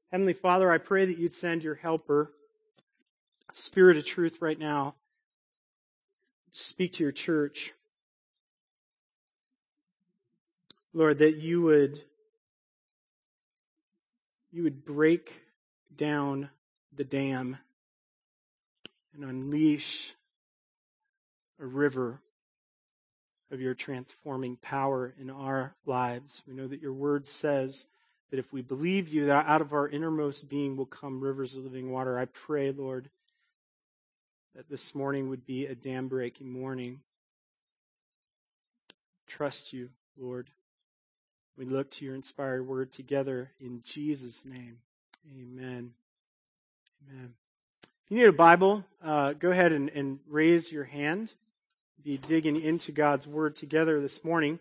Heavenly Father, I pray that you'd send your helper, Spirit of truth right now, to speak to your church. Lord, that you would break down the dam and unleash a river of your transforming power in our lives. We know that your word says that if we believe you, that out of our innermost being will come rivers of living water. I pray, Lord, that this morning would be a dam-breaking morning. Trust you, Lord. We look to your inspired word together in Jesus' name. Amen. Amen. If you need a Bible, go ahead and raise your hand. Be digging into God's word together this morning.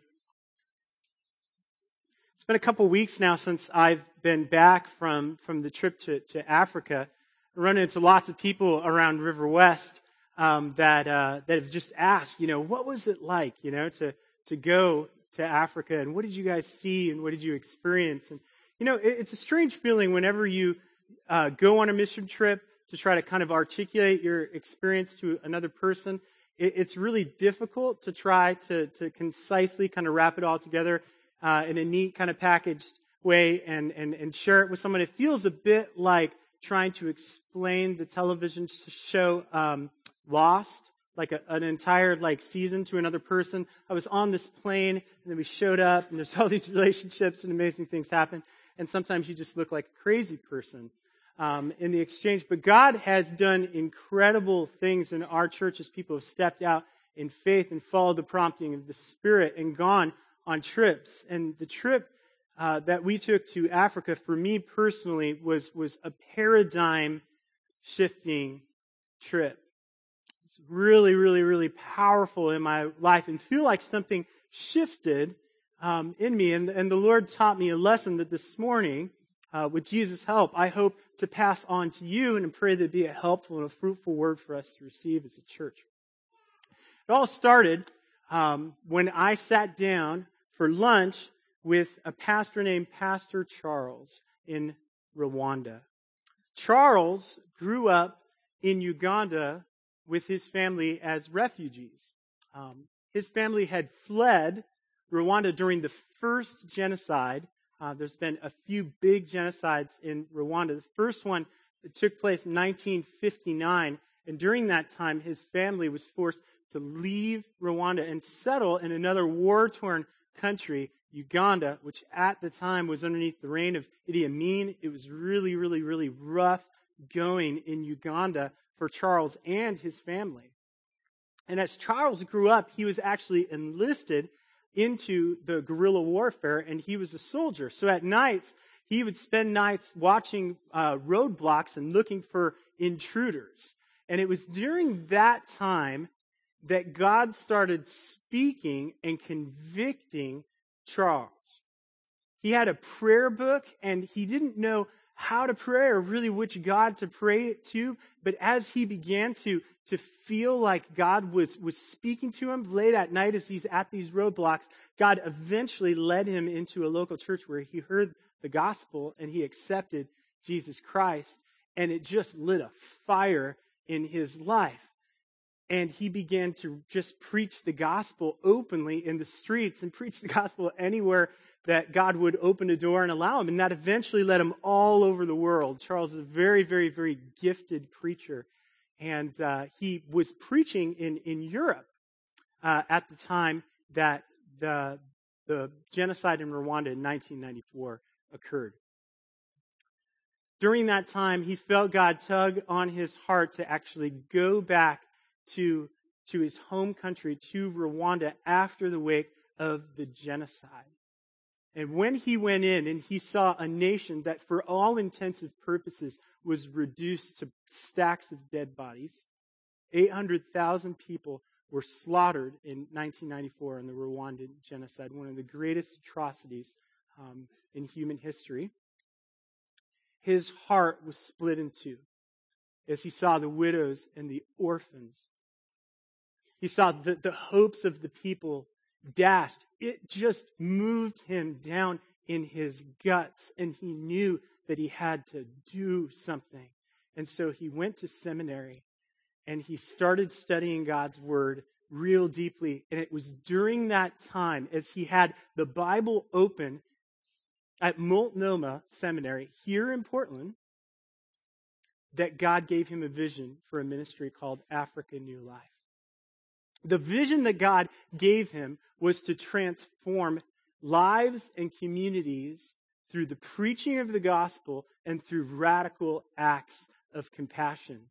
It's been a couple weeks now since I've been back from the trip to Africa. I run into lots of people around River West that have just asked, what was it like, to go to Africa, and what did you guys see, and what did you experience? And it's a strange feeling whenever you go on a mission trip to try to kind of articulate your experience to another person. It's really difficult to try to concisely kind of wrap it all together in a neat kind of packaged way and share it with someone. It feels a bit like trying to explain the television show Lost, like an entire season to another person. I was on this plane, and then we showed up, and there's all these relationships, and amazing things happen. And sometimes you just look like a crazy person in the exchange. But God has done incredible things in our church as people have stepped out in faith and followed the prompting of the Spirit and gone on trips. And the trip that we took to Africa, for me personally, was a paradigm-shifting trip. It's really, really, really powerful in my life, and feel like something shifted in me. And the Lord taught me a lesson that this morning, with Jesus' help, I hope to pass on to you, and I pray that it be a helpful and a fruitful word for us to receive as a church. It all started when I sat down for lunch with a pastor named Pastor Charles in Rwanda. Charles grew up in Uganda with his family as refugees. His family had fled Rwanda during the first genocide. There's been a few big genocides in Rwanda. The first one that took place in 1959, and during that time, his family was forced to leave Rwanda and settle in another war-torn country, Uganda, which at the time was underneath the reign of Idi Amin. It was really, really, really rough going in Uganda for Charles and his family. And as Charles grew up, he was actually enlisted into the guerrilla warfare, and he was a soldier. So at nights, he would spend nights watching roadblocks and looking for intruders. And it was during that time that God started speaking and convicting Charles. He had a prayer book, and he didn't know how to pray or really which God to pray to. But as he began to feel like God was speaking to him late at night as he's at these roadblocks, God eventually led him into a local church where he heard the gospel and he accepted Jesus Christ. And it just lit a fire in his life. And he began to just preach the gospel openly in the streets and preach the gospel anywhere that God would open a door and allow him. And that eventually led him all over the world. Charles is a very, very, very gifted preacher. And he was preaching in Europe at the time that the genocide in Rwanda in 1994 occurred. During that time, he felt God tug on his heart to actually go back to his home country, to Rwanda, after the wake of the genocide. And when he went in and he saw a nation that for all intensive purposes was reduced to stacks of dead bodies, 800,000 people were slaughtered in 1994 in the Rwandan genocide, one of the greatest atrocities in human history. His heart was split in two as he saw the widows and the orphans. He saw the hopes of the people dashed. It just moved him down in his guts, and he knew that he had to do something. And so he went to seminary, and he started studying God's word real deeply. And it was during that time, as he had the Bible open at Multnomah Seminary here in Portland, that God gave him a vision for a ministry called Africa New Life. The vision that God gave him was to transform lives and communities through the preaching of the gospel and through radical acts of compassion.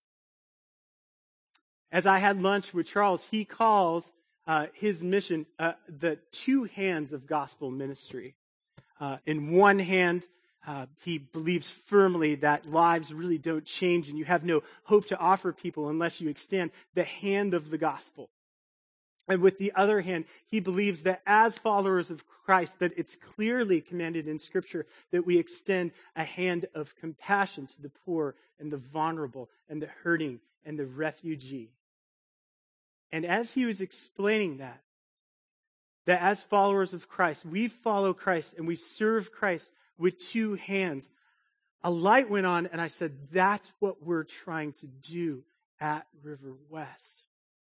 As I had lunch with Charles, he calls his mission the two hands of gospel ministry. In one hand, he believes firmly that lives really don't change and you have no hope to offer people unless you extend the hand of the gospel. And with the other hand, he believes that as followers of Christ, that it's clearly commanded in Scripture that we extend a hand of compassion to the poor and the vulnerable and the hurting and the refugee. And as he was explaining that as followers of Christ, we follow Christ and we serve Christ with two hands, a light went on and I said, that's what we're trying to do at River West.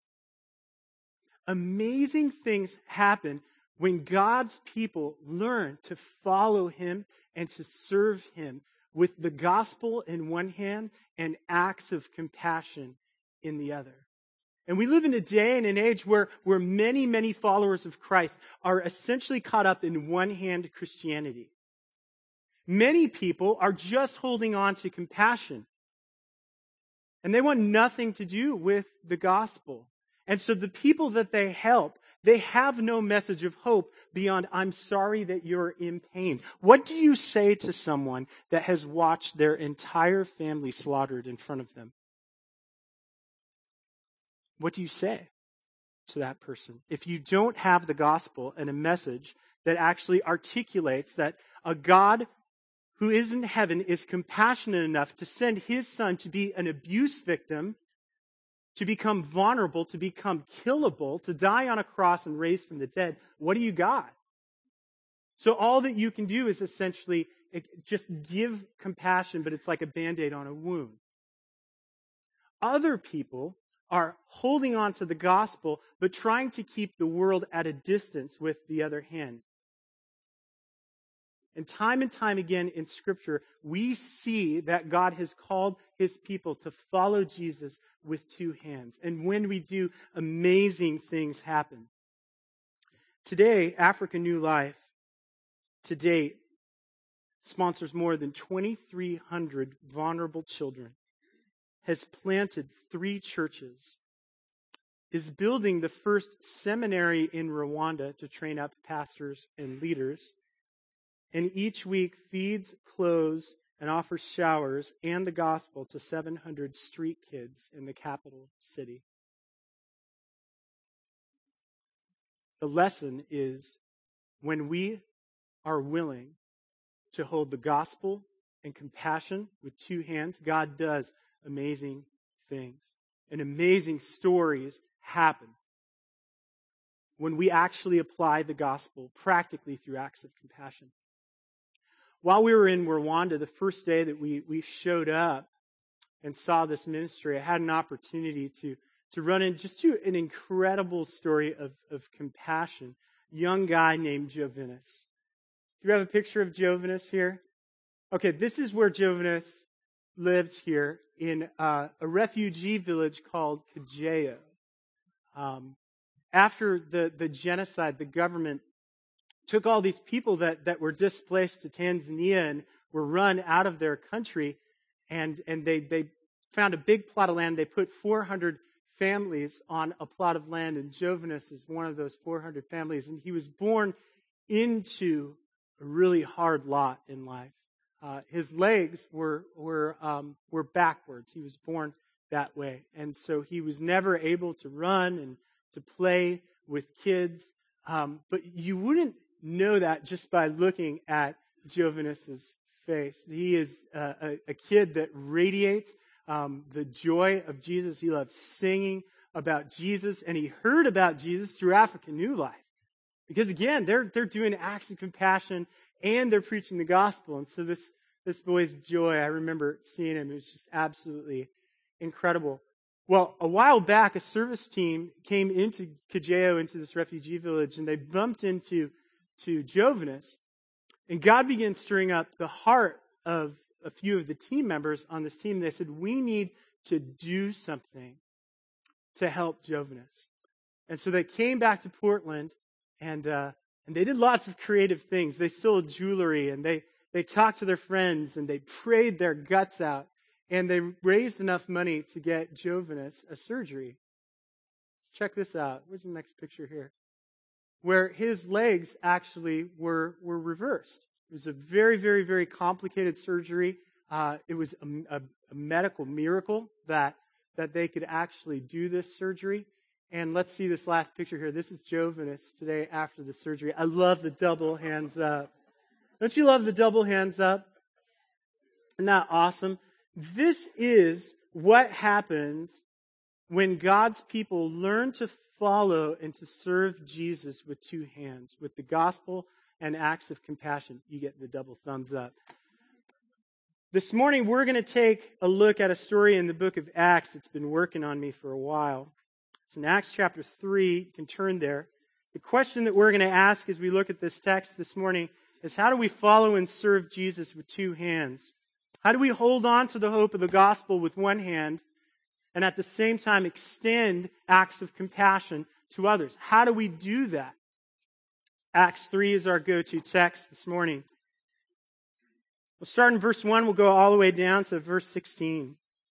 Amazing things happen when God's people learn to follow him and to serve him with the gospel in one hand and acts of compassion in the other. And we live in a day and an age where many, many followers of Christ are essentially caught up in one-hand Christianity. Many people are just holding on to compassion. And they want nothing to do with the gospel. And so the people that they help, they have no message of hope beyond, I'm sorry that you're in pain. What do you say to someone that has watched their entire family slaughtered in front of them? What do you say to that person? If you don't have the gospel and a message that actually articulates that a God who is in heaven is compassionate enough to send his son to be an abuse victim, to become vulnerable, to become killable, to die on a cross and raise from the dead, what do you got? So all that you can do is essentially just give compassion, but it's like a Band-Aid on a wound. Other people are holding on to the gospel, but trying to keep the world at a distance with the other hand. And time again in Scripture, we see that God has called his people to follow Jesus with two hands. And when we do, amazing things happen. Today, Africa New Life, to date, sponsors more than 2,300 vulnerable children, has planted 3 churches, is building the first seminary in Rwanda to train up pastors and leaders, and each week feeds, clothes, and offers showers and the gospel to 700 street kids in the capital city. The lesson is when we are willing to hold the gospel and compassion with two hands, God does amazing things. And amazing stories happen when we actually apply the gospel practically through acts of compassion. While we were in Rwanda, the first day that we showed up and saw this ministry, I had an opportunity to run into an incredible story of compassion. A young guy named Jovinus. Do you have a picture of Jovinus here? Okay, this is where Jovinus lives here in a refugee village called Kajeyo. After the genocide, the government took all these people that were displaced to Tanzania and were run out of their country, and they found a big plot of land. They put 400 families on a plot of land, and Jovinus is one of those 400 families, and he was born into a really hard lot in life. His legs were backwards. He was born that way, and so he was never able to run and to play with kids. But you wouldn't know that just by looking at Jovinus's face. He is a kid that radiates the joy of Jesus. He loves singing about Jesus, and he heard about Jesus through Africa New Life. Because again, they're doing acts of compassion and they're preaching the gospel. And so this boy's joy, I remember seeing him. It was just absolutely incredible. Well, a while back, a service team came into Cajeo, into this refugee village, and they bumped into Jovinus. And God began stirring up the heart of a few of the team members on this team. They said, we need to do something to help Jovinus. And so they came back to Portland, and they did lots of creative things. They sold jewelry, and they talked to their friends, and they prayed their guts out. And they raised enough money to get Jovinus a surgery. Let's check this out. Where's the next picture here? Where his legs actually were reversed. It was a very, very, very complicated surgery. It was a medical miracle that they could actually do this surgery. And let's see this last picture here. This is Jovinus today after the surgery. I love the double hands up. Don't you love the double hands up? Isn't that awesome? This is what happens when God's people learn to follow and to serve Jesus with two hands, with the gospel and acts of compassion. You get the double thumbs up. This morning, we're going to take a look at a story in the book of Acts that's been working on me for a while. It's in Acts chapter 3. You can turn there. The question that we're going to ask as we look at this text this morning is, how do we follow and serve Jesus with two hands? How do we hold on to the hope of the gospel with one hand and at the same time extend acts of compassion to others? How do we do that? Acts 3 is our go-to text this morning. We'll start in verse 1. We'll go all the way down to verse 16.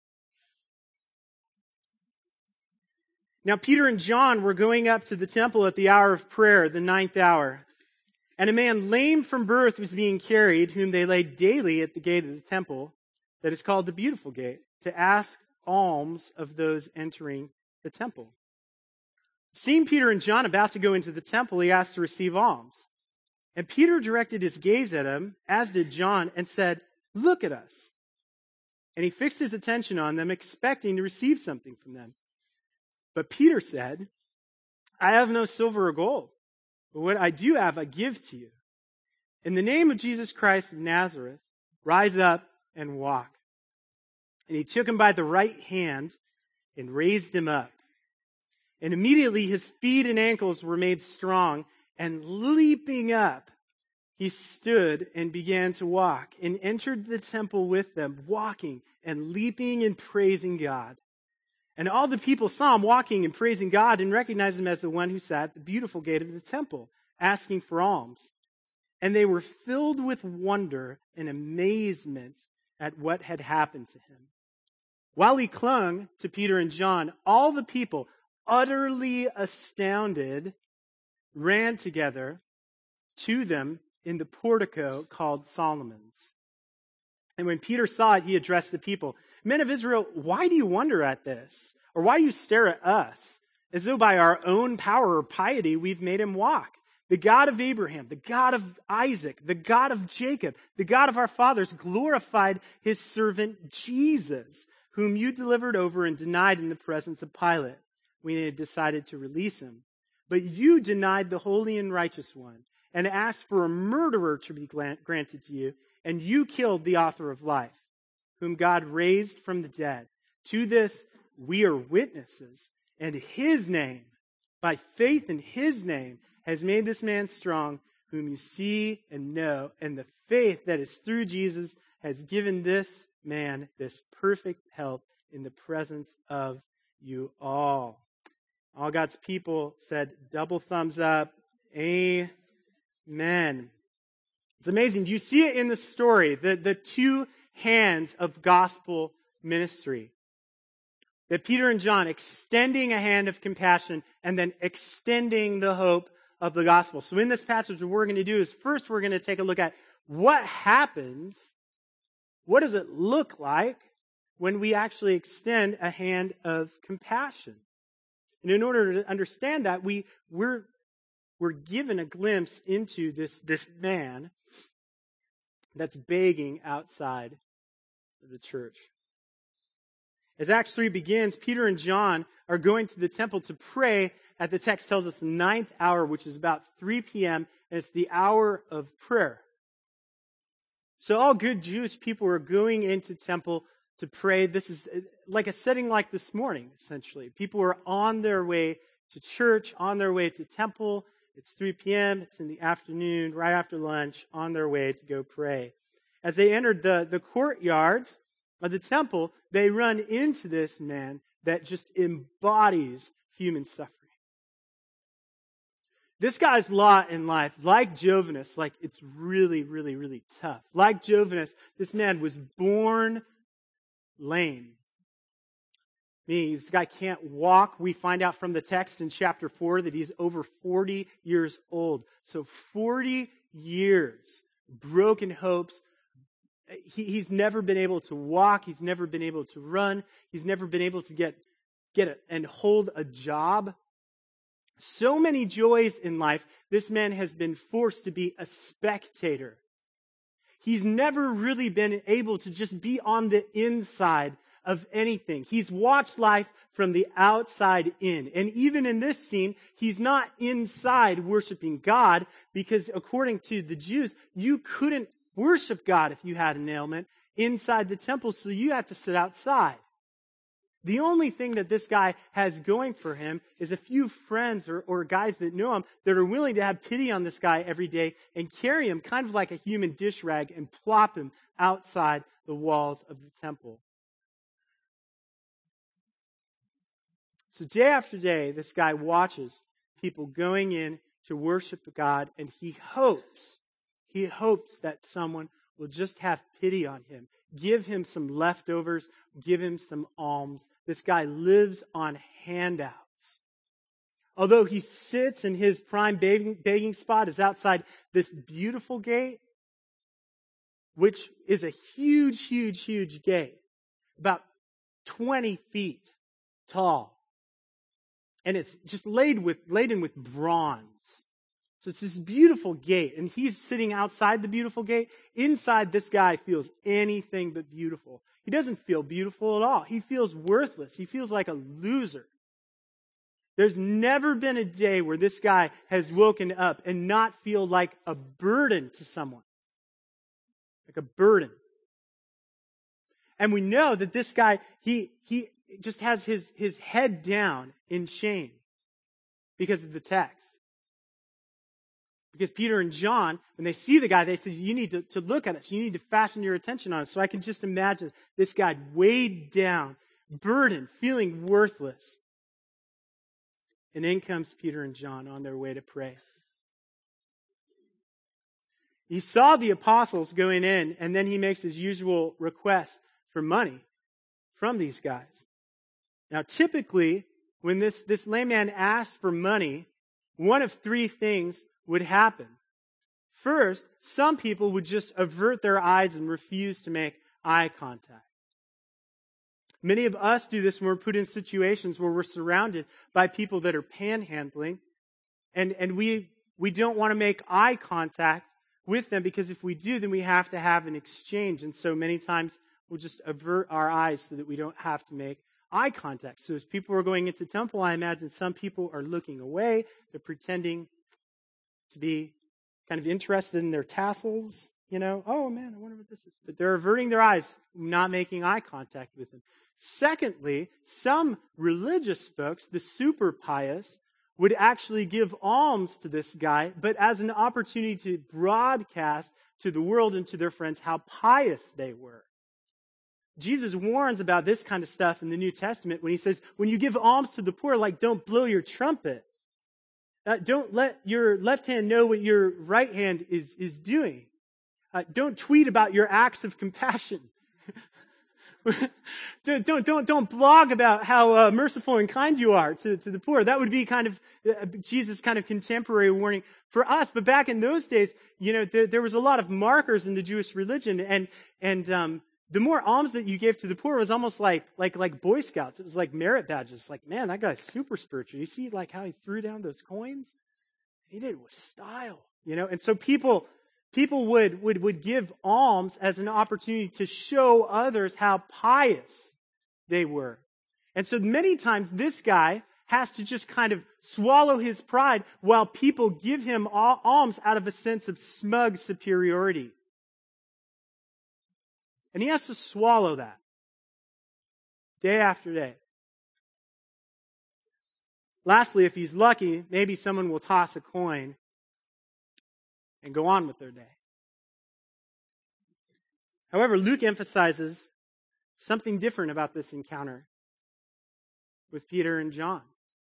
Now, Peter and John were going up to the temple at the hour of prayer, the 9th hour. And a man lame from birth was being carried, whom they laid daily at the gate of the temple, that is called the Beautiful Gate, to ask alms of those entering the temple. Seeing Peter and John about to go into the temple, he asked to receive alms. And Peter directed his gaze at him, as did John, and said, "Look at us." And he fixed his attention on them, expecting to receive something from them. But Peter said, "I have no silver or gold, but what I do have I give to you. In the name of Jesus Christ of Nazareth, rise up and walk." And he took him by the right hand and raised him up. And immediately his feet and ankles were made strong, and leaping up, he stood and began to walk, and entered the temple with them, walking and leaping and praising God. And all the people saw him walking and praising God and recognized him as the one who sat at the beautiful gate of the temple, asking for alms. And they were filled with wonder and amazement at what had happened to him. While he clung to Peter and John, all the people, utterly astounded, ran together to them in the portico called Solomon's. And when Peter saw it, he addressed the people, "Men of Israel, why do you wonder at this? Or why do you stare at us, as though by our own power or piety we've made him walk? The God of Abraham, the God of Isaac, the God of Jacob, the God of our fathers glorified his servant Jesus, whom you delivered over and denied in the presence of Pilate when he had decided to release him. But you denied the holy and righteous one and asked for a murderer to be granted to you, and you killed the author of life, whom God raised from the dead. To this we are witnesses, and his name, by faith in his name, has made this man strong, whom you see and know, and the faith that is through Jesus has given this man this perfect health in the presence of you all." All God's people said, double thumbs up. Amen. It's amazing. Do you see it in the story? The two hands of gospel ministry. That Peter and John extending a hand of compassion and then extending the hope of the gospel. So in this passage, what we're going to do is first we're going to take a look at what happens. What does it look like when we actually extend a hand of compassion? And in order to understand that, we're given a glimpse into this man that's begging outside of the church. As Acts 3 begins, Peter and John are going to the temple to pray at the text tells us the 9th hour, which is about 3 p.m., and it's the hour of prayer. So all good Jewish people are going into temple to pray. This is like a setting like this morning, essentially. People are on their way to church, on their way to temple. It's 3 p.m., it's in the afternoon, right after lunch, on their way to go pray. As they entered the courtyards of the temple, they run into this man that just embodies human suffering. This guy's lot in life, like Jovinus, like it's really, really, really tough. Like Jovinus, this man was born lame. Meaning this guy can't walk. We find out from the text in chapter 4 that he's over 40 years old. So 40 years, broken hopes. He's never been able to walk. He's never been able to run. He's never been able to get it and hold a job. So many joys in life, this man has been forced to be a spectator. He's never really been able to just be on the inside of anything. He's watched life from the outside in. And even in this scene, he's not inside worshiping God because according to the Jews, you couldn't worship God if you had an ailment inside the temple, so you have to sit outside. The only thing that this guy has going for him is a few friends or guys that know him that are willing to have pity on this guy every day and carry him kind of like a human dish rag and plop him outside the walls of the temple. So day after day, this guy watches people going in to worship God, and he hopes that someone will just have pity on him, give him some leftovers, give him some alms. This guy lives on handouts. Although he sits in his prime begging spot is outside this beautiful gate, which is a huge, huge, huge gate, about 20 feet tall. And it's just laden with bronze. So it's this beautiful gate. And he's sitting outside the beautiful gate. Inside, this guy feels anything but beautiful. He doesn't feel beautiful at all. He feels worthless. He feels like a loser. There's never been a day where this guy has woken up and not feel like a burden to someone. Like a burden. And we know that this guy, he just has his head down in shame because of the text. Because Peter and John, when they see the guy, they say, you need to look at us. You need to fasten your attention on us. So I can just imagine this guy weighed down, burdened, feeling worthless. And in comes Peter and John on their way to pray. He saw the apostles going in, and then he makes his usual request for money from these guys. Now, typically, when this lame man asked for money, one of three things would happen. First, some people would just avert their eyes and refuse to make eye contact. Many of us do this when we're put in situations where we're surrounded by people that are panhandling, and we don't want to make eye contact with them because if we do, then we have to have an exchange. And so many times we'll just avert our eyes so that we don't have to make eye contact. So as people are going into temple, I imagine some people are looking away. They're pretending to be kind of interested in their tassels. You know, oh man, I wonder what this is. But they're averting their eyes, not making eye contact with them. Secondly, some religious folks, the super pious, would actually give alms to this guy, but as an opportunity to broadcast to the world and to their friends how pious they were. Jesus warns about this kind of stuff in the New Testament when he says, when you give alms to the poor, like don't blow your trumpet. Don't let your left hand know what your right hand is doing. Don't tweet about your acts of compassion. Don't blog about how merciful and kind you are to the poor. That would be kind of Jesus' kind of contemporary warning for us. But back in those days, you know, there was a lot of markers in the Jewish religion, and the more alms that you gave to the poor was almost like Boy Scouts. It was like merit badges. Like, man, that guy's super spiritual. You see, like how he threw down those coins? He did it with style, you know. And so people would give alms as an opportunity to show others how pious they were. And so many times this guy has to just kind of swallow his pride while people give him alms out of a sense of smug superiority. And he has to swallow that day after day. Lastly, if he's lucky, maybe someone will toss a coin and go on with their day. However, Luke emphasizes something different about this encounter with Peter and John.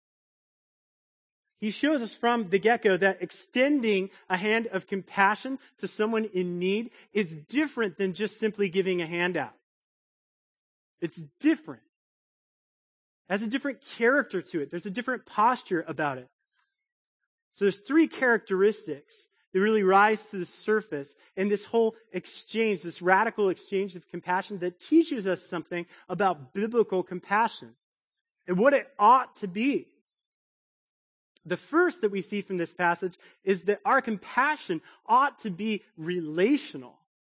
He shows us from the get-go that extending a hand of compassion to someone in need is different than just simply giving a handout. It's different. It has a different character to it. There's a different posture about it. So there's three characteristics that really rise to the surface in this whole exchange, this radical exchange of compassion that teaches us something about biblical compassion and what it ought to be. The first that we see from this passage is that our compassion ought to be relational.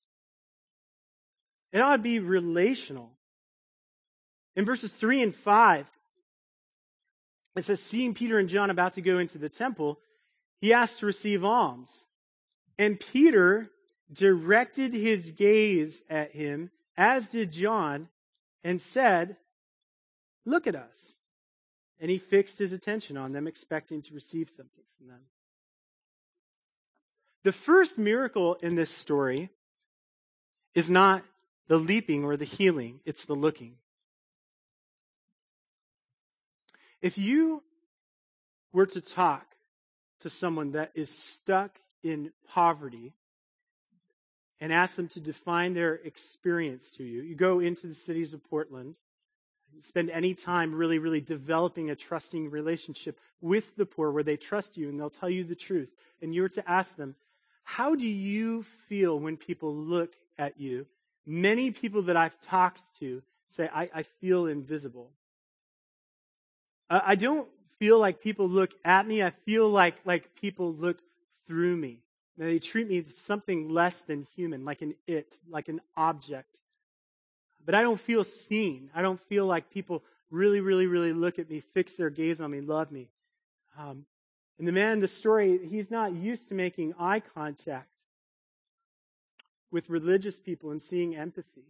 It ought to be relational. In verses 3 and 5, it says, seeing Peter and John about to go into the temple, he asked to receive alms. And Peter directed his gaze at him, as did John, and said, look at us. And he fixed his attention on them, expecting to receive something from them. The first miracle in this story is not the leaping or the healing, it's the looking. If you were to talk to someone that is stuck in poverty and ask them to define their experience to you, you go into the cities of Portland, you spend any time really, really developing a trusting relationship with the poor where they trust you and they'll tell you the truth. And you were to ask them, how do you feel when people look at you? Many people that I've talked to say, I feel invisible. I don't feel like people look at me. I feel like people look through me. They treat me as something less than human, like like an object. But I don't feel seen. I don't feel like people really, really, really look at me, fix their gaze on me, love me. And the man in the story, he's not used to making eye contact with religious people and seeing empathy.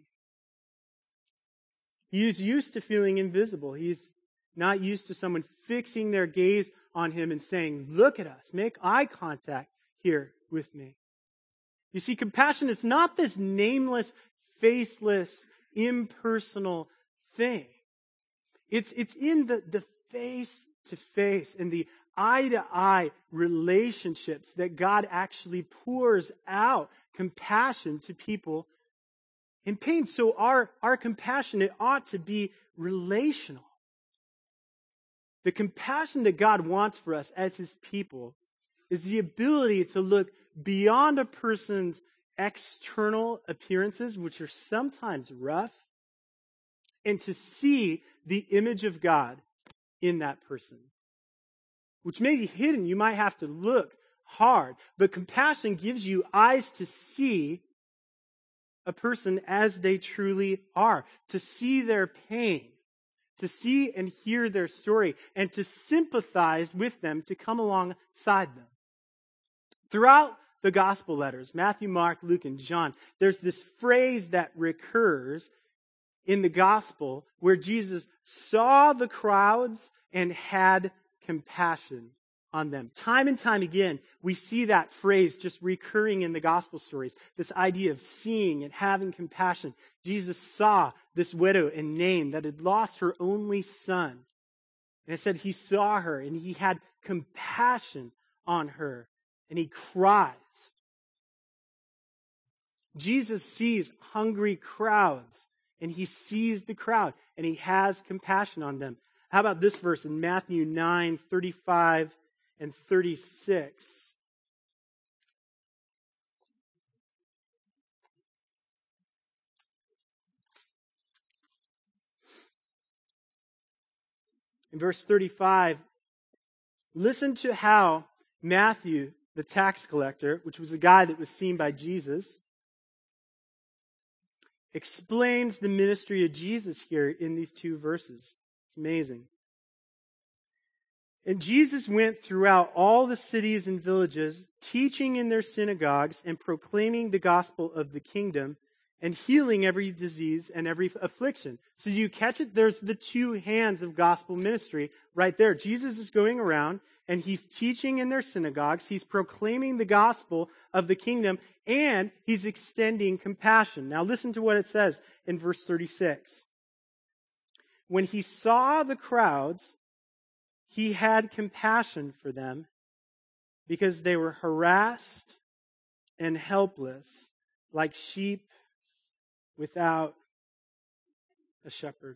He is used to feeling invisible. He's not used to someone fixing their gaze on him and saying, look at us, make eye contact here with me. You see, compassion is not this nameless, faceless, impersonal thing. It's in the face-to-face and the eye-to-eye relationships that God actually pours out compassion to people in pain. So our compassion, it ought to be relational. The compassion that God wants for us as His people is the ability to look beyond a person's external appearances, which are sometimes rough, and to see the image of God in that person, which may be hidden. You might have to look hard, but compassion gives you eyes to see a person as they truly are, to see their pain, to see and hear their story, and to sympathize with them, to come alongside them. Throughout the gospel letters, Matthew, Mark, Luke, and John, there's this phrase that recurs in the gospel where Jesus saw the crowds and had compassion on them. Time and time again, we see that phrase just recurring in the gospel stories. This idea of seeing and having compassion. Jesus saw this widow in Nain that had lost her only son. And it said he saw her and he had compassion on her. And he cries. Jesus sees hungry crowds and he sees the crowd and he has compassion on them. How about this verse in Matthew 9:35 and 36? In verse 35, listen to how Matthew, the tax collector, which was a guy that was seen by Jesus, explains the ministry of Jesus here in these two verses. It's amazing. And Jesus went throughout all the cities and villages, teaching in their synagogues and proclaiming the gospel of the kingdom and healing every disease and every affliction. So you catch it? There's the two hands of gospel ministry right there. Jesus is going around and he's teaching in their synagogues. He's proclaiming the gospel of the kingdom and he's extending compassion. Now listen to what it says in verse 36. When he saw the crowds, he had compassion for them because they were harassed and helpless like sheep without a shepherd.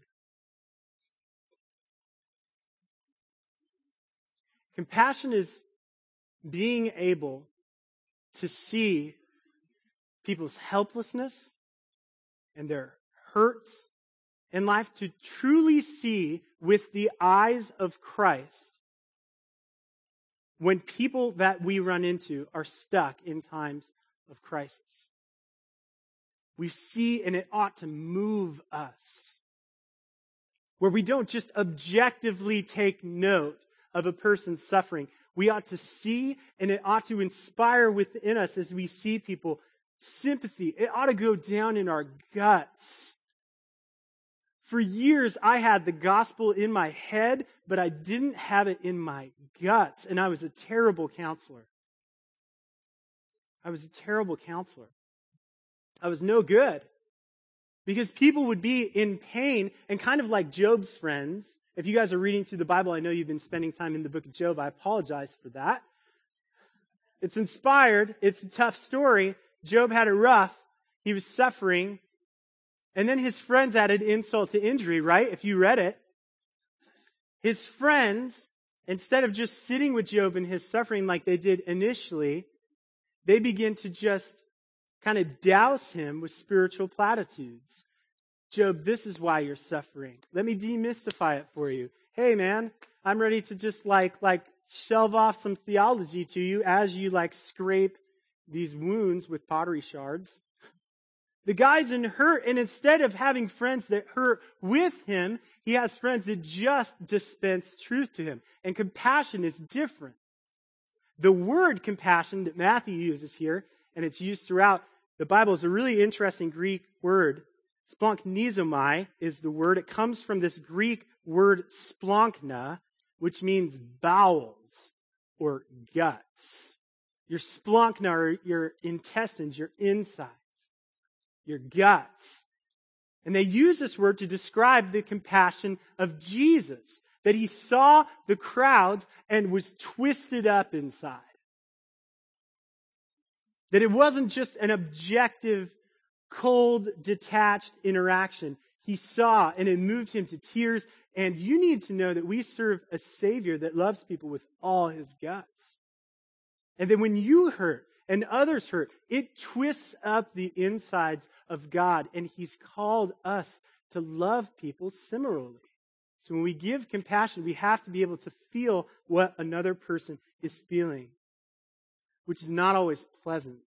Compassion is being able to see people's helplessness and their hurts in life, to truly see with the eyes of Christ when people that we run into are stuck in times of crisis. We see, and it ought to move us, where we don't just objectively take note of a person's suffering. We ought to see, and it ought to inspire within us as we see people sympathy. It ought to go down in our guts. For years, I had the gospel in my head, but I didn't have it in my guts, and I was a terrible counselor. I was no good. Because people would be in pain, and kind of like Job's friends. If you guys are reading through the Bible, I know you've been spending time in the book of Job. I apologize for that. It's inspired. It's a tough story. Job had it rough. He was suffering. And then his friends added insult to injury, right? If you read it. His friends, instead of just sitting with Job in his suffering like they did initially, they begin to just kind of douse him with spiritual platitudes. Job, this is why you're suffering. Let me demystify it for you. Hey man, I'm ready to just like shelve off some theology to you as you scrape these wounds with pottery shards. The guy's in hurt, and instead of having friends that hurt with him, he has friends that just dispense truth to him. And compassion is different. The word compassion that Matthew uses here, and it's used throughout the Bible, is a really interesting Greek word. Splanchnizomai is the word. It comes from this Greek word splanchna, which means bowels or guts. Your splanchna are your intestines, your insides, your guts. And they use this word to describe the compassion of Jesus, that he saw the crowds and was twisted up inside. That it wasn't just an objective, cold, detached interaction. He saw, and it moved him to tears. And you need to know that we serve a Savior that loves people with all his guts. And then when you hurt and others hurt, it twists up the insides of God. And he's called us to love people similarly. So when we give compassion, we have to be able to feel what another person is feeling, which is not always pleasant.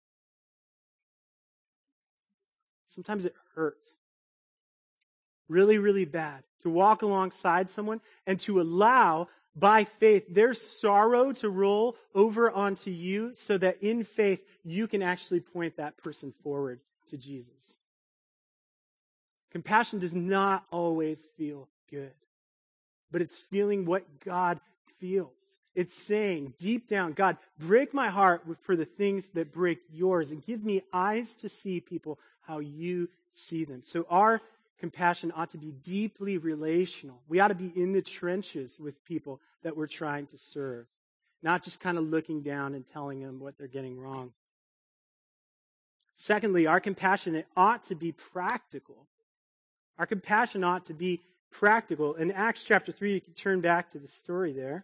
Sometimes it hurts really, really bad to walk alongside someone and to allow, by faith, their sorrow to roll over onto you so that in faith you can actually point that person forward to Jesus. Compassion does not always feel good, but it's feeling what God feels. It's saying deep down, God, break my heart for the things that break yours and give me eyes to see people how you see them. So our compassion ought to be deeply relational. We ought to be in the trenches with people that we're trying to serve, not just kind of looking down and telling them what they're getting wrong. Secondly, our compassion, it ought to be practical. Our compassion ought to be practical. In Acts chapter 3, you can turn back to the story there.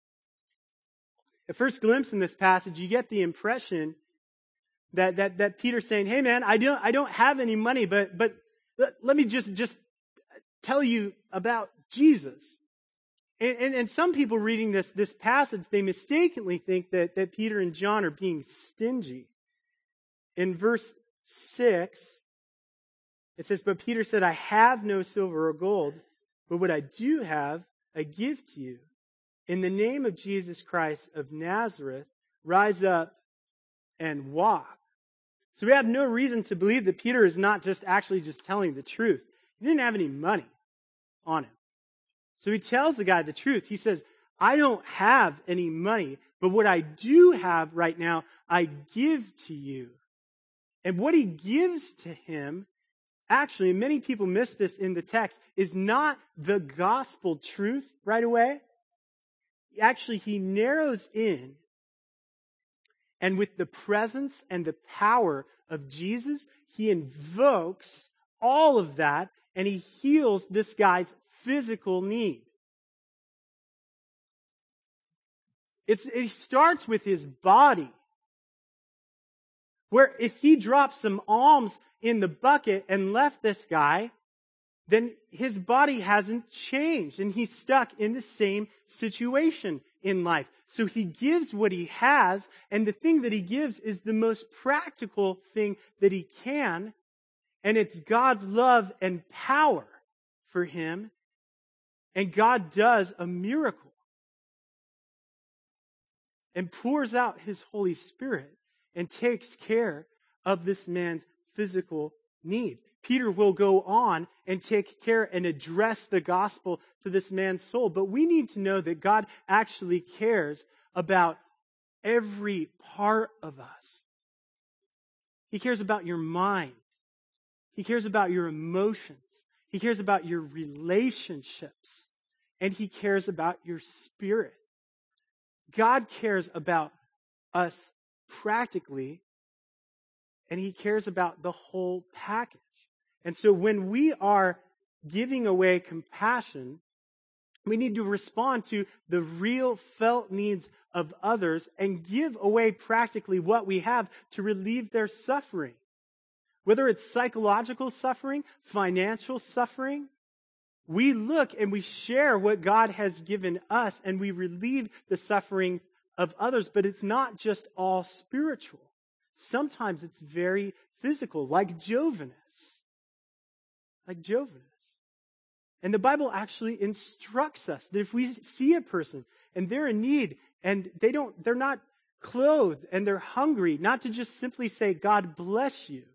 At first glimpse in this passage, you get the impression that Peter's saying, hey man, I don't have any money, but let me just tell you about Jesus. And some people reading this passage, they mistakenly think that Peter and John are being stingy. In verse 6, it says, but Peter said, I have no silver or gold, but what I do have, I give to you. in the name of Jesus Christ of Nazareth, rise up and walk. So we have no reason to believe that Peter is not just telling the truth. He didn't have any money on him. So he tells the guy the truth. He says, I don't have any money, but what I do have right now, I give to you. And what he gives to him, actually, many people miss this in the text, is not the gospel truth right away. Actually, he narrows in, and with the presence and the power of Jesus, he invokes all of that, and he heals this guy's physical need. It starts with his body, where if he dropped some alms in the bucket and left this guy, then his body hasn't changed, and he's stuck in the same situation in life. So he gives what he has, and the thing that he gives is the most practical thing that he can, and it's God's love and power for him, and God does a miracle and pours out his Holy Spirit and takes care of this man's physical need. Peter will go on and take care and address the gospel to this man's soul. But we need to know that God actually cares about every part of us. He cares about your mind. He cares about your emotions. He cares about your relationships. And he cares about your spirit. God cares about us practically, and he cares about the whole package. And so when we are giving away compassion, we need to respond to the real felt needs of others and give away practically what we have to relieve their suffering. Whether it's psychological suffering, financial suffering, we look and we share what God has given us and we relieve the suffering of others. But it's not just all spiritual. Sometimes it's very physical, like Jovinus. And the Bible actually instructs us that if we see a person and they're in need and they're not clothed and they're hungry, not to just simply say, God bless you,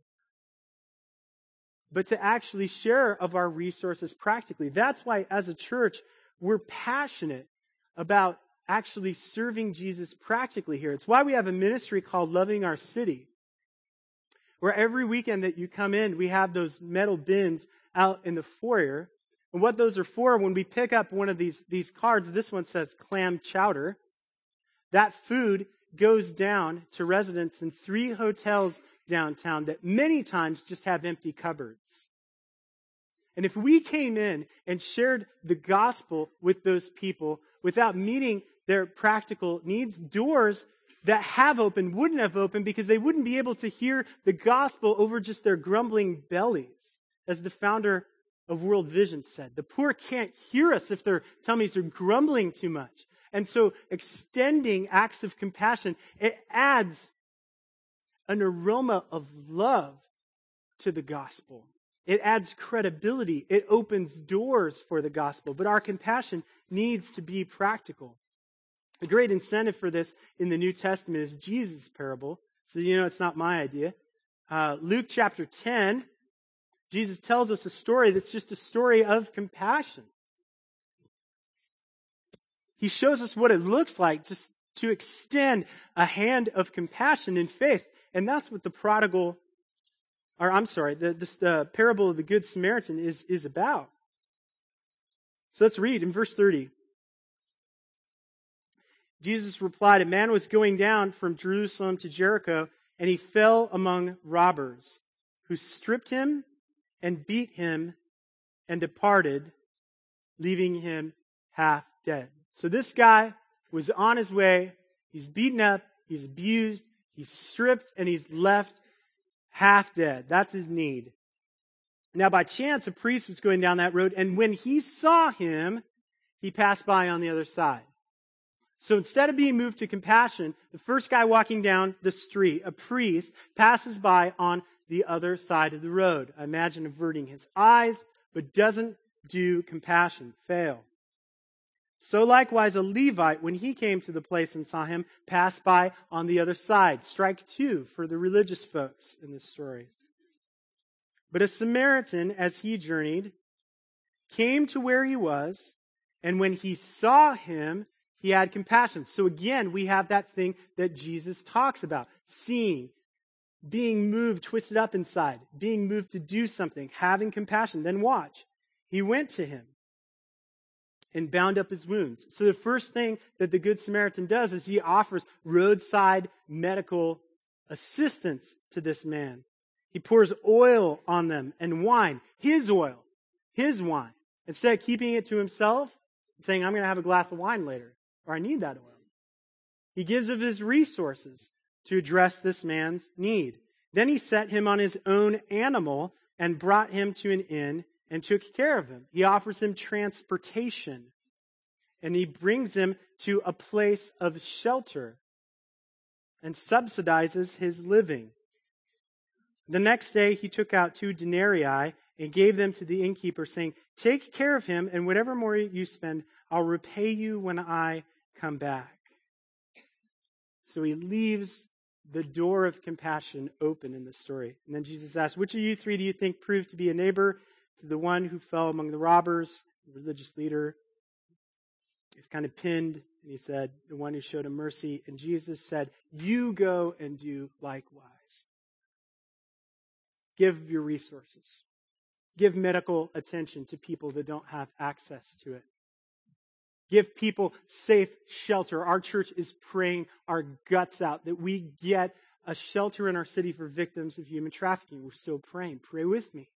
but to actually share of our resources practically. That's why as a church, we're passionate about actually serving Jesus practically here. It's why we have a ministry called Loving Our City, where every weekend that you come in, we have those metal bins out in the foyer. And what those are for, when we pick up one of these cards, this one says clam chowder, that food goes down to residents in 3 hotels downtown that many times just have empty cupboards. And if we came in and shared the gospel with those people without meeting their practical needs, doors that have opened wouldn't have opened because they wouldn't be able to hear the gospel over just their grumbling bellies. As the founder of World Vision said, the poor can't hear us if their tummies are grumbling too much. And so extending acts of compassion, it adds an aroma of love to the gospel. It adds credibility. It opens doors for the gospel. But our compassion needs to be practical. A great incentive for this in the New Testament is Jesus' parable. So it's not my idea. Luke chapter 10, Jesus tells us a story that's just a story of compassion. He shows us what it looks like just to extend a hand of compassion in faith. And that's what the parable of the Good Samaritan is about. So let's read in verse 30. Jesus replied, a man was going down from Jerusalem to Jericho, and he fell among robbers, who stripped him and beat him and departed, leaving him half dead. So this guy was on his way. He's beaten up, he's abused, he's stripped, and he's left half dead. That's his need. Now, by chance, a priest was going down that road, and when he saw him, he passed by on the other side. So instead of being moved to compassion, the first guy walking down the street, a priest, passes by on the other side of the road. I imagine averting his eyes, but doesn't do compassion. Fail. So likewise a Levite, when he came to the place and saw him, passed by on the other side. Strike two for the religious folks in this story. But a Samaritan, as he journeyed, came to where he was, and when he saw him, he had compassion. So again, we have that thing that Jesus talks about. Seeing, being moved, twisted up inside, being moved to do something, having compassion. Then watch. He went to him and bound up his wounds. So the first thing that the Good Samaritan does is he offers roadside medical assistance to this man. He pours oil on them and wine, his oil, his wine. Instead of keeping it to himself, saying, I'm going to have a glass of wine later, or I need that oil. He gives of his resources to address this man's need. Then he set him on his own animal and brought him to an inn and took care of him. He offers him transportation, and he brings him to a place of shelter and subsidizes his living. The next day he took out 2 denarii and gave them to the innkeeper, saying, take care of him, and whatever more you spend, I'll repay you when I come back. So he leaves the door of compassion open in the story. And then Jesus asks, which of you 3 do you think proved to be a neighbor to the one who fell among the robbers, the religious leader? He's kind of pinned, and he said, the one who showed him mercy. And Jesus said, you go and do likewise. Give your resources. Give medical attention to people that don't have access to it. Give people safe shelter. Our church is praying our guts out that we get a shelter in our city for victims of human trafficking. We're still praying. Pray with me.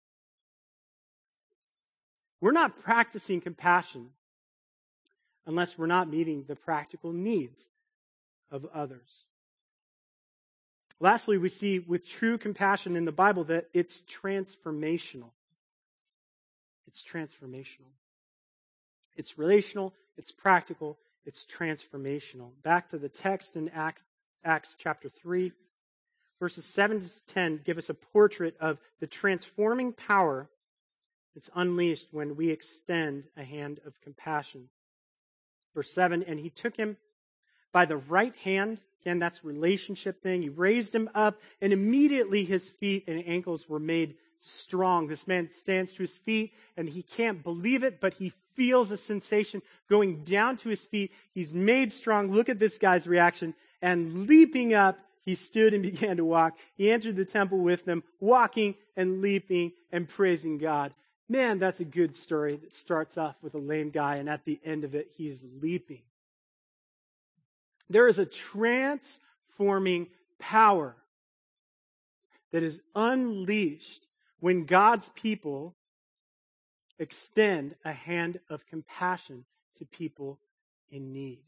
We're not practicing compassion unless we're not meeting the practical needs of others. Lastly, we see with true compassion in the Bible that it's transformational. It's transformational. It's relational, it's practical, it's transformational. Back to the text in Acts chapter 3, verses 7 to 10 give us a portrait of the transforming power that's unleashed when we extend a hand of compassion. Verse 7, and he took him by the right hand. Again, that's a relationship thing. He raised him up, and immediately his feet and ankles were made strong. This man stands to his feet, and he can't believe it, but he feels a sensation going down to his feet. He's made strong. Look at this guy's reaction. And leaping up, he stood and began to walk. He entered the temple with them, walking and leaping and praising God. Man, that's a good story that starts off with a lame guy, and at the end of it, he's leaping. There is a transforming power that is unleashed when God's people extend a hand of compassion to people in need.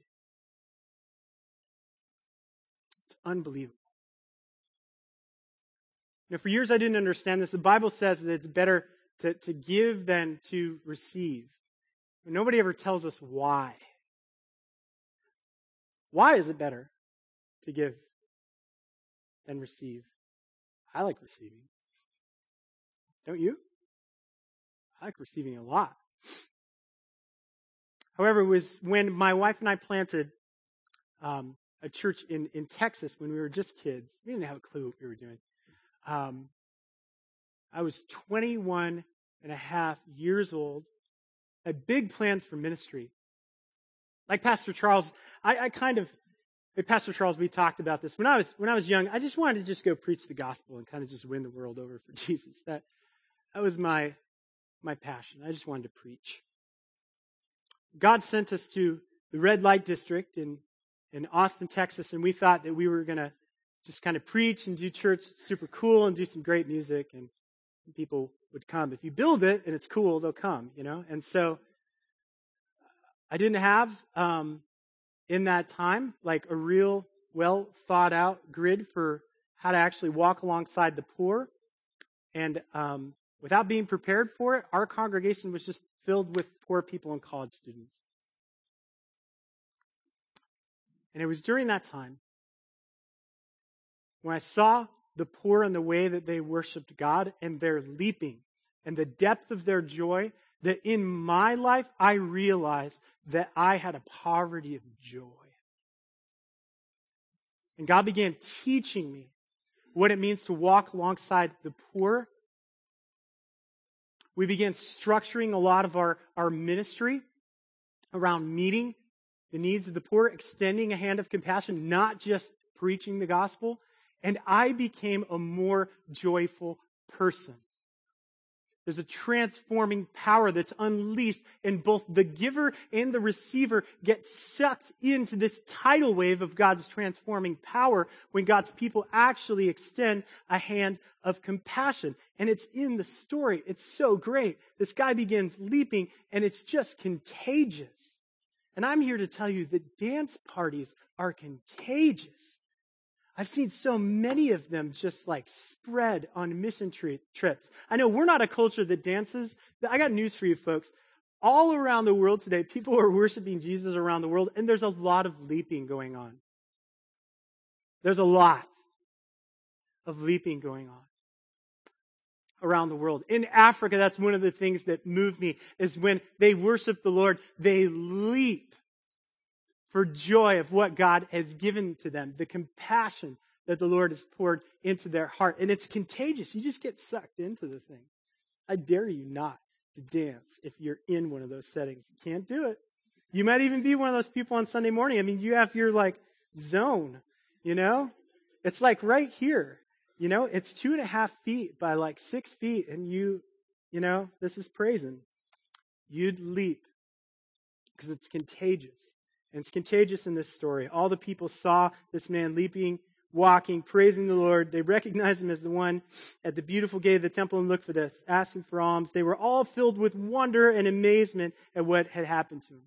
It's unbelievable. Now, for years I didn't understand this. The Bible says that it's better to give than to receive. But nobody ever tells us why. Why is it better to give than receive? I like receiving. Don't you? I like receiving a lot. However, it was when my wife and I planted a church in Texas when we were just kids. We didn't have a clue what we were doing. I was 21 and a half years old. Had big plans for ministry. Like Pastor Charles, Pastor Charles, we talked about this. When I was young, I just wanted to just go preach the gospel and kind of just win the world over for Jesus. That was my passion. I just wanted to preach. God sent us to the red light district in Austin, Texas, and we thought that we were going to just kind of preach and do church super cool and do some great music, and people would come. If you build it and it's cool, they'll come, you know? And so I didn't have, in that time, like a real well thought out grid for how to actually walk alongside the poor. And without being prepared for it, our congregation was just filled with poor people and college students. And it was during that time when I saw the poor and the way that they worshiped God and their leaping and the depth of their joy that in my life, I realized that I had a poverty of joy. And God began teaching me what it means to walk alongside the poor. We began structuring a lot of our ministry around meeting the needs of the poor, extending a hand of compassion, not just preaching the gospel. And I became a more joyful person. There's a transforming power that's unleashed, and both the giver and the receiver get sucked into this tidal wave of God's transforming power when God's people actually extend a hand of compassion. And it's in the story. It's so great. This guy begins leaping, and it's just contagious. And I'm here to tell you that dance parties are contagious. I've seen so many of them just like spread on mission trips. I know we're not a culture that dances, but I got news for you folks. All around the world today, people are worshiping Jesus around the world, and there's a lot of leaping going on. There's a lot of leaping going on around the world. In Africa, that's one of the things that moved me, is when they worship the Lord, they leap for joy of what God has given to them, the compassion that the Lord has poured into their heart. And it's contagious. You just get sucked into the thing. I dare you not to dance if you're in one of those settings. You can't do it. You might even be one of those people on Sunday morning. I mean, you have your like zone, you know? It's like right here, you know? It's 2.5 feet by like 6 feet, and you know, this is praising. You'd leap because it's contagious. And it's contagious in this story. All the people saw this man leaping, walking, praising the Lord. They recognized him as the one at the beautiful gate of the temple, and look for this, asking for alms. They were all filled with wonder and amazement at what had happened to him.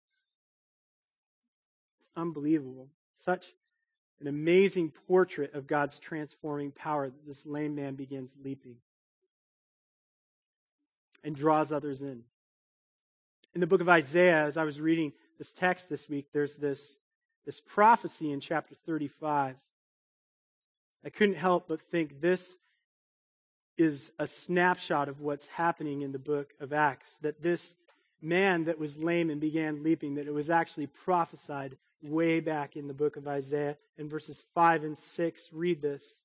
It's unbelievable. Such an amazing portrait of God's transforming power that this lame man begins leaping and draws others in. In the book of Isaiah, as I was reading this text this week, there's this prophecy in chapter 35. I couldn't help but think this is a snapshot of what's happening in the book of Acts, that this man that was lame and began leaping, that it was actually prophesied way back in the book of Isaiah. In verses 5 and 6, read this.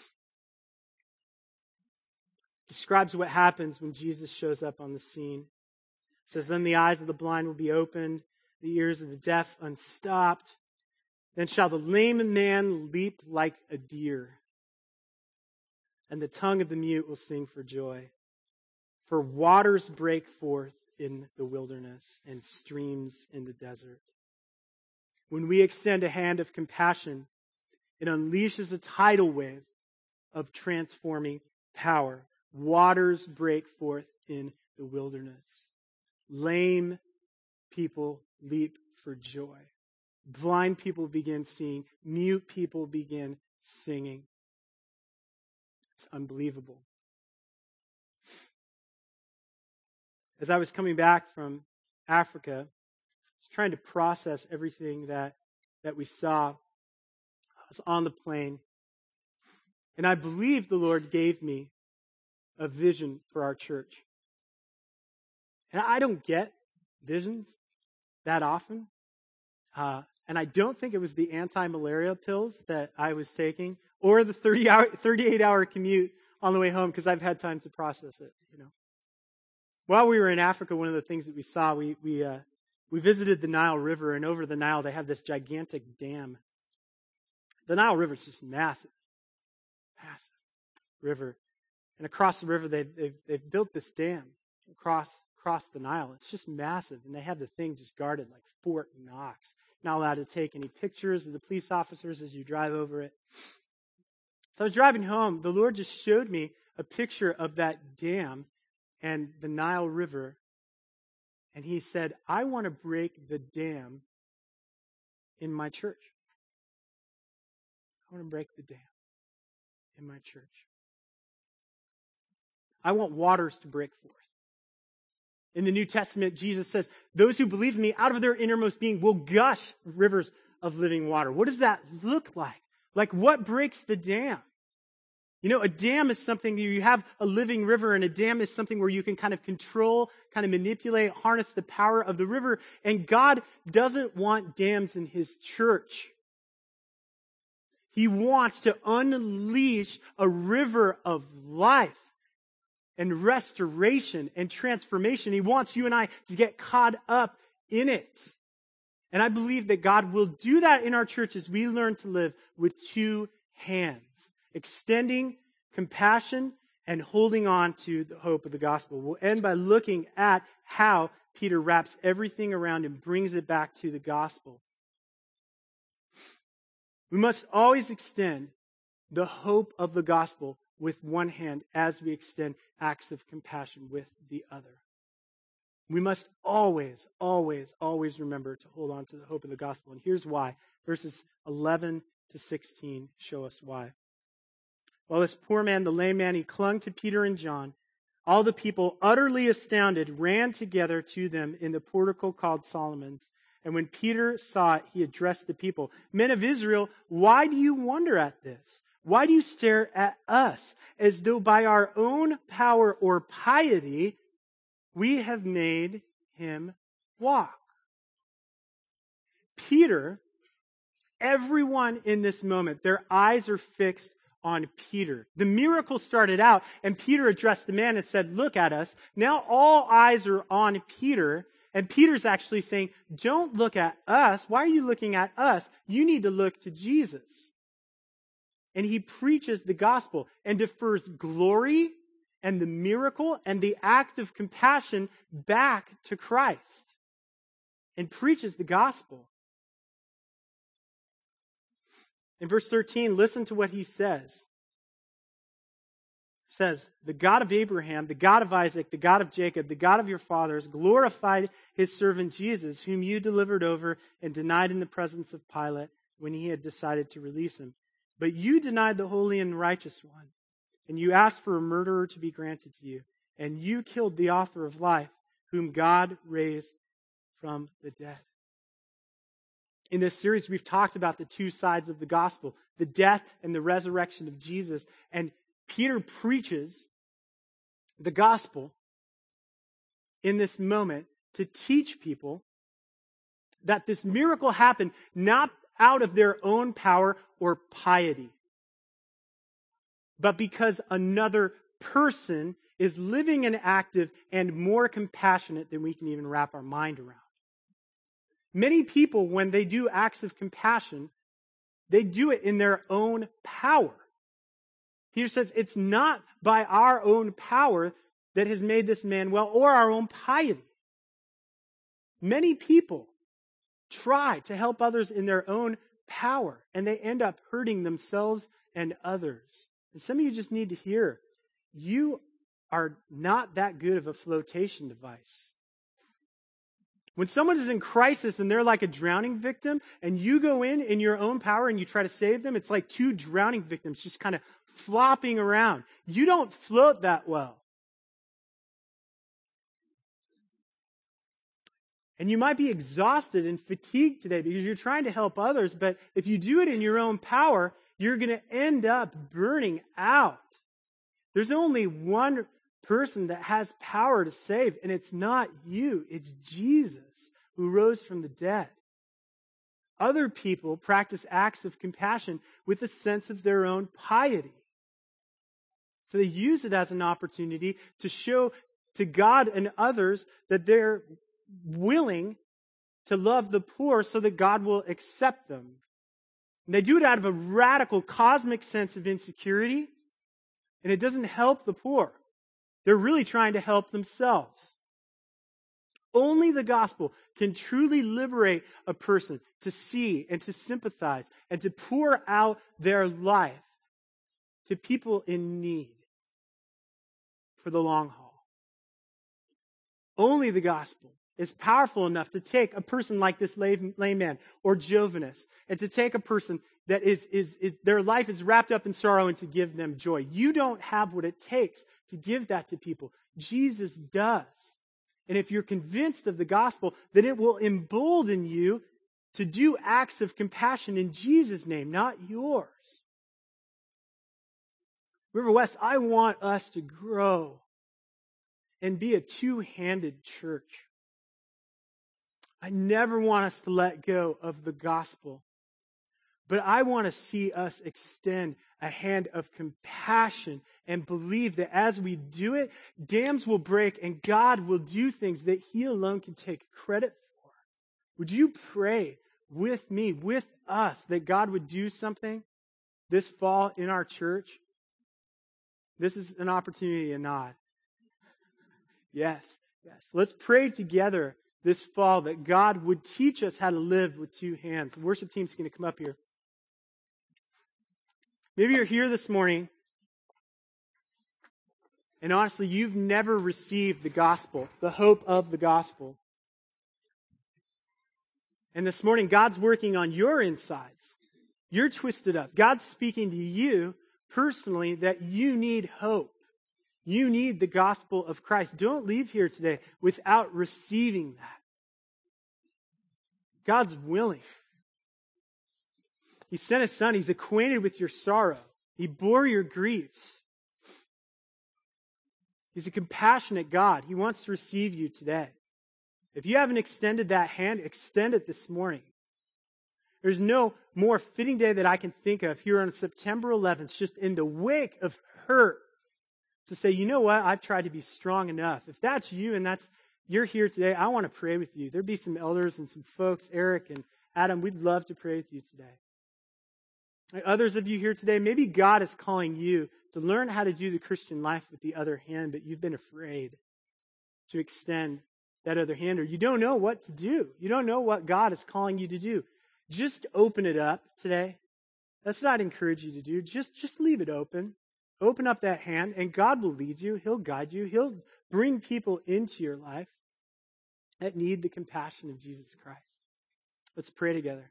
Describes what happens when Jesus shows up on the scene. It says, then the eyes of the blind will be opened, the ears of the deaf unstopped. Then shall the lame man leap like a deer, and the tongue of the mute will sing for joy. For waters break forth in the wilderness and streams in the desert. When we extend a hand of compassion, it unleashes a tidal wave of transforming power. Waters break forth in the wilderness. Lame people leap for joy. Blind people begin seeing. Mute people begin singing. It's unbelievable. As I was coming back from Africa, I was trying to process everything that we saw. I was on the plane, and I believe the Lord gave me a vision for our church. And I don't get visions that often. And I don't think it was the anti-malaria pills that I was taking or the 38-hour commute on the way home, because I've had time to process it, you know. While we were in Africa, one of the things that we saw, we visited the Nile River, and over the Nile they have this gigantic dam. The Nile River is just massive river. And across the river, they've built this dam across the Nile. It's just massive, and they have the thing just guarded like Fort Knox. Not allowed to take any pictures of the police officers as you drive over it. So I was driving home. The Lord just showed me a picture of that dam and the Nile River, and He said, I want to break the dam in my church. I want to break the dam in my church. I want waters to break forth. In the New Testament, Jesus says, those who believe in me, out of their innermost being will gush rivers of living water. What does that look like? Like, what breaks the dam? You know, a dam is something, you have a living river, and a dam is something where you can kind of control, kind of manipulate, harness the power of the river. And God doesn't want dams in his church. He wants to unleash a river of life and restoration and transformation. He wants you and I to get caught up in it. And I believe that God will do that in our church as we learn to live with two hands, extending compassion and holding on to the hope of the gospel. We'll end by looking at how Peter wraps everything around and brings it back to the gospel. We must always extend the hope of the gospel with one hand as we extend acts of compassion with the other. We must always, always, always remember to hold on to the hope of the gospel. And here's why. Verses 11 to 16 show us why. While this poor man, the lame man, he clung to Peter and John, all the people, utterly astounded, ran together to them in the portico called Solomon's. And when Peter saw it, he addressed the people. Men of Israel, why do you wonder at this? Why do you stare at us as though by our own power or piety we have made him walk? Peter, everyone in this moment, their eyes are fixed on Peter. The miracle started out, and Peter addressed the man and said, look at us. Now all eyes are on Peter, and Peter's actually saying, don't look at us. Why are you looking at us? You need to look to Jesus. And he preaches the gospel and defers glory and the miracle and the act of compassion back to Christ and preaches the gospel. In verse 13, listen to what he says. He says, the God of Abraham, the God of Isaac, the God of Jacob, the God of your fathers, glorified his servant Jesus, whom you delivered over and denied in the presence of Pilate when he had decided to release him. But you denied the holy and righteous one, and you asked for a murderer to be granted to you, and you killed the author of life, whom God raised from the dead. In this series, we've talked about the two sides of the gospel, the death and the resurrection of Jesus. And Peter preaches the gospel in this moment to teach people that this miracle happened not out of their own power or piety, but because another person is living and active and more compassionate than we can even wrap our mind around. Many people, when they do acts of compassion, they do it in their own power. Peter says it's not by our own power that has made this man well, or our own piety. Many people try to help others in their own power, and they end up hurting themselves and others. And some of you just need to hear, you are not that good of a flotation device. When someone is in crisis and they're like a drowning victim, and you go in your own power and you try to save them, it's like two drowning victims just kind of flopping around. You don't float that well. And you might be exhausted and fatigued today because you're trying to help others, but if you do it in your own power, you're going to end up burning out. There's only one person that has power to save, and it's not you. It's Jesus who rose from the dead. Other people practice acts of compassion with a sense of their own piety. So they use it as an opportunity to show to God and others that they're willing to love the poor so that God will accept them. And they do it out of a radical cosmic sense of insecurity, and it doesn't help the poor. They're really trying to help themselves. Only the gospel can truly liberate a person to see and to sympathize and to pour out their life to people in need for the long haul. Only the gospel is powerful enough to take a person like this lame man or Jovinus and to take a person that is their life is wrapped up in sorrow and to give them joy. You don't have what it takes to give that to people. Jesus does. And if you're convinced of the gospel, then it will embolden you to do acts of compassion in Jesus' name, not yours. River West, I want us to grow and be a two-handed church. I never want us to let go of the gospel, but I want to see us extend a hand of compassion and believe that as we do it, dams will break and God will do things that He alone can take credit for. Would you pray with me, with us, that God would do something this fall in our church? This is an opportunity to nod. Yes. Let's pray together this fall that God would teach us how to live with two hands. The worship team's going to come up here. Maybe you're here this morning, and honestly, you've never received the gospel, the hope of the gospel. And this morning, God's working on your insides. You're twisted up. God's speaking to you personally that you need hope. You need the gospel of Christ. Don't leave here today without receiving that. God's willing. He sent His Son. He's acquainted with your sorrow. He bore your griefs. He's a compassionate God. He wants to receive you today. If you haven't extended that hand, extend it this morning. There's no more fitting day that I can think of here on September 11th, just in the wake of hurt, to say, you know what, I've tried to be strong enough. If that's you and you're here today, I want to pray with you. There'll be some elders and some folks, Eric and Adam, we'd love to pray with you today. Others of you here today, maybe God is calling you to learn how to do the Christian life with the other hand, but you've been afraid to extend that other hand, or you don't know what to do. You don't know what God is calling you to do. Just open it up today. That's what I'd encourage you to do. Just leave it open. Open up that hand, and God will lead you. He'll guide you. He'll bring people into your life that need the compassion of Jesus Christ. Let's pray together.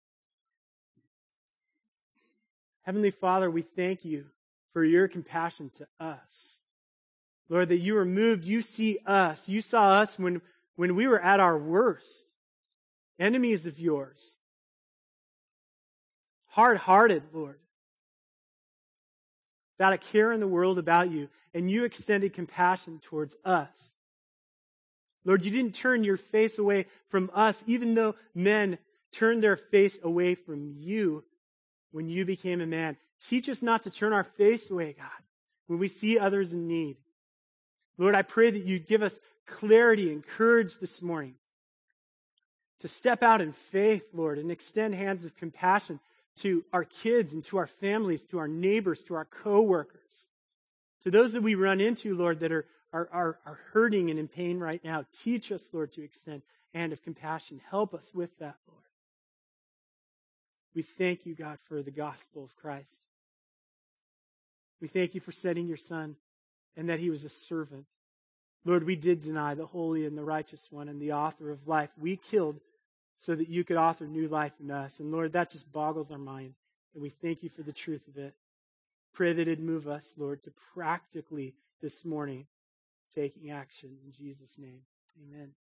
Heavenly Father, we thank you for your compassion to us. Lord, that you were moved. You see us. You saw us when we were at our worst. Enemies of yours. Hard-hearted, Lord. Without a care in the world about you. And you extended compassion towards us. Lord, you didn't turn your face away from us, even though men turned their face away from you when you became a man. Teach us not to turn our face away, God, when we see others in need. Lord, I pray that you'd give us clarity and courage this morning to step out in faith, Lord, and extend hands of compassion to our kids and to our families, to our neighbors, to our co-workers, to those that we run into, Lord, that are hurting and in pain right now. Teach us, Lord, to extend a hand of compassion. Help us with that, Lord. We thank you, God, for the gospel of Christ. We thank you for sending your Son and that He was a servant. Lord, we did deny the holy and the righteous one and the author of life. We killed so that you could author new life in us. And Lord, that just boggles our mind. And we thank you for the truth of it. Pray that it'd move us, Lord, to practically this morning taking action. In Jesus' name, amen.